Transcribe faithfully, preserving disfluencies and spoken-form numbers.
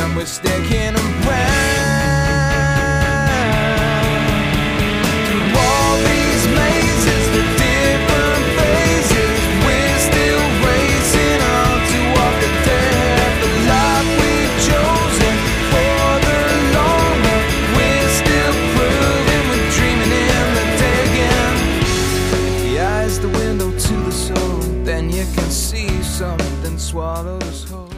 and we're sticking around. Through all these mazes, the different phases, we're still racing on to walk the death, the life we've chosen for the long run. We're still proving, we're dreaming in the day again. If the eye's the window to the soul, then you can see something swallows whole.